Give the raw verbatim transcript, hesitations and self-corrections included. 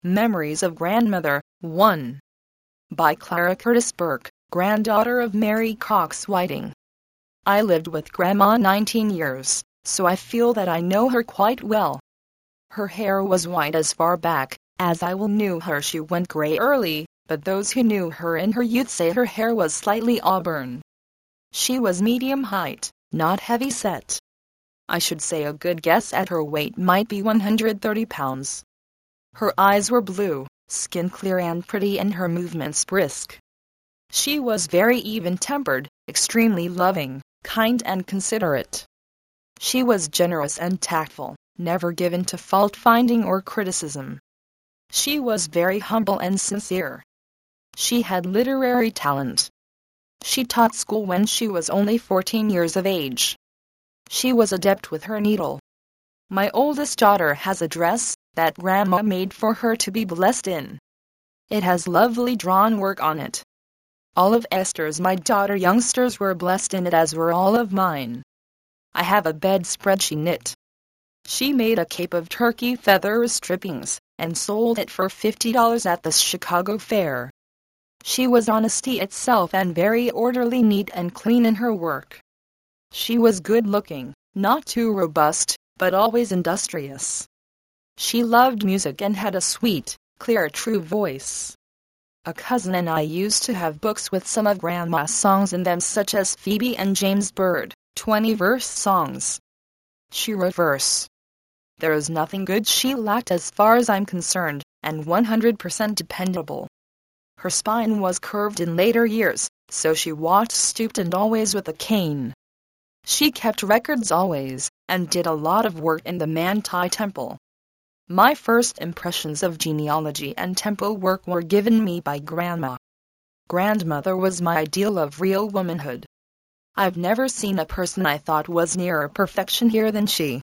Memories of Grandmother, one. By Clara Curtis Burke, granddaughter of Mary Cox Whiting. I lived with Grandma nineteen years, so I feel that I know her quite well. Her hair was white as far back as I will knew her. She went gray early, but those who knew her in her youth say her hair was slightly auburn. She was medium height, not heavy set. I should say a good guess at her weight might be one hundred thirty pounds. Her eyes were blue, skin clear and pretty, and her movements brisk. She was very even-tempered, extremely loving, kind and considerate. She was generous and tactful, never given to fault-finding or criticism. She was very humble and sincere. She had literary talent. She taught school when she was only fourteen years of age. She was adept with her needle. My oldest daughter has a dress that Grandma made for her to be blessed in. It has lovely drawn work on it. All of Esther's, my daughter youngsters, were blessed in it, as were all of mine. I have a bedspread she knit. She made a cape of turkey feather strippings and sold it for fifty dollars at the Chicago Fair. She was honesty itself and very orderly, neat and clean in her work. She was good-looking, not too robust, but always industrious. She loved music and had a sweet, clear, true voice. A cousin and I used to have books with some of Grandma's songs in them, such as Phoebe and James Bird, twenty-verse songs. She wrote verse. There is nothing good she lacked as far as I'm concerned, and one hundred percent dependable. Her spine was curved in later years, so she walked stooped and always with a cane. She kept records always, and did a lot of work in the Manti Temple. My first impressions of genealogy and temple work were given me by Grandma. Grandmother was my ideal of real womanhood. I've never seen a person I thought was nearer perfection here than she.